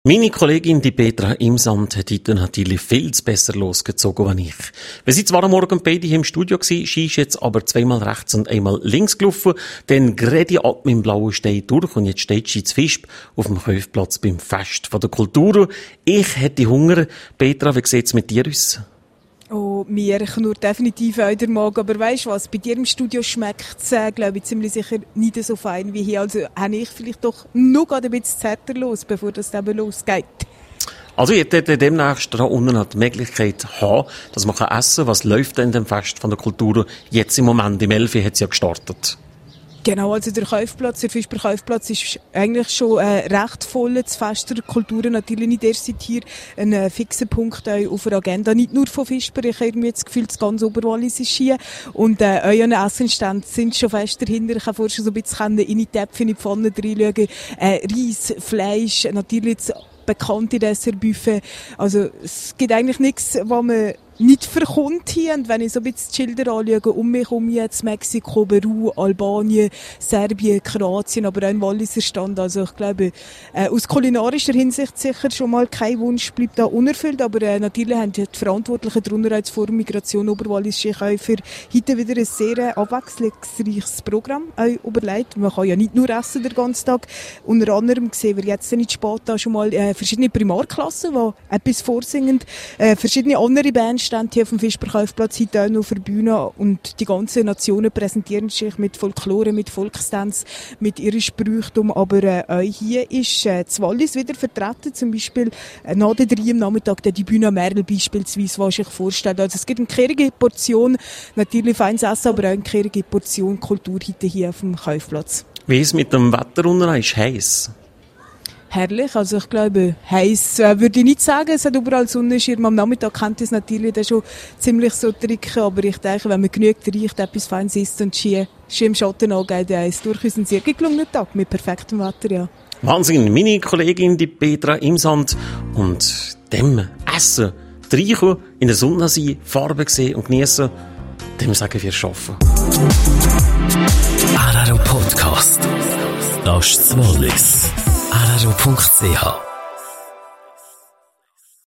Meine Kollegin, die Petra Imsand, hat heute natürlich viel besser losgezogen als ich. Wir sind zwar am Morgen beide hier im Studio gewesen, sie ist jetzt aber zweimal rechts und einmal links gelaufen, dann gerade ab mit dem blauen Stein durch und jetzt steht sie zu Visp auf dem Kaufplatz beim Fest von der Kultur. Ich hätte Hunger. Petra, wie sieht's mit dir aus? Oh, mir knurrt definitiv auch der Magen. Aber weisst du was, bei dir im Studio schmeckt's, glaube ich, ziemlich sicher nicht so fein wie hier. Also habe ich vielleicht doch noch ein bisschen zärter los, bevor das eben losgeht. Also ich hätte demnächst da unten die Möglichkeit haben, dass man essen kann. Was läuft denn in dem Fest von der Kultur? Jetzt im Moment, im 11. hat es ja gestartet. Genau, also der Kaufplatz, der Visper Kaufplatz ist eigentlich schon recht voll. Das Fest der Kultur natürlich nicht erst seit hier ein fixer Punkt auf der Agenda. Nicht nur von Visper, ich habe irgendwie das Gefühl, das ganze Oberwallis ist hier. Und euren Essenstände sind schon fest dahinter. Ich kann vorher schon so ein bisschen in die Töpfe, in die Pfanne reinschauen. Reis, Fleisch, natürlich das bekannte Dessertbuffet. Also es gibt eigentlich nichts, was man nicht verkommt hier. Und wenn ich so ein bisschen die Schilder anschaue, um mich herum jetzt Mexiko, Peru, Albanien, Serbien, Kroatien, aber auch ein Walliser Stand. Also ich glaube, aus kulinarischer Hinsicht sicher schon mal kein Wunsch bleibt da unerfüllt, aber natürlich haben die Verantwortlichen der Unterhaltsforum Migration Oberwallische für heute wieder ein sehr abwechslungsreiches Programm überlegt. Man kann ja nicht nur essen den ganzen Tag. Unter anderem sehen wir jetzt nicht spät da schon mal verschiedene Primarklassen, die etwas vorsingen, verschiedene andere Bands stehen hier auf dem Visper Kaufplatz heute auch noch auf der Bühne und die ganzen Nationen präsentieren sich mit Folklore, mit Volkstanz, mit ihrem Sprüchtum, aber hier ist das Wallis wieder vertreten, zum Beispiel nach der 3 am Nachmittag die Bühne Merl beispielsweise, was sich vorstellt. Also es gibt eine kehrige Portion, natürlich feines Essen, aber auch eine kehrige Portion Kultur heute hier auf dem Kaufplatz. Wie ist es mit dem Wetter unten? Ist heiß? Herrlich, also ich glaube, heiß würde ich nicht sagen, es hat überall Sonnenschirm. Am Nachmittag könnte es natürlich dann schon ziemlich so drücken, aber ich denke, wenn man genügend riecht, etwas Feines isst und Ski im Schatten angeht, dann ist es durchaus ein sehr gelungener Tag mit perfektem Wetter, ja. Wahnsinn, meine Kollegin, die Petra Imsand, und dem Essen, reinkommen, in der Sonne sein, Farben sehen und genießen, dem sagen wir schaffen. RRO Podcast. Das ist das Wallis. RRO.ch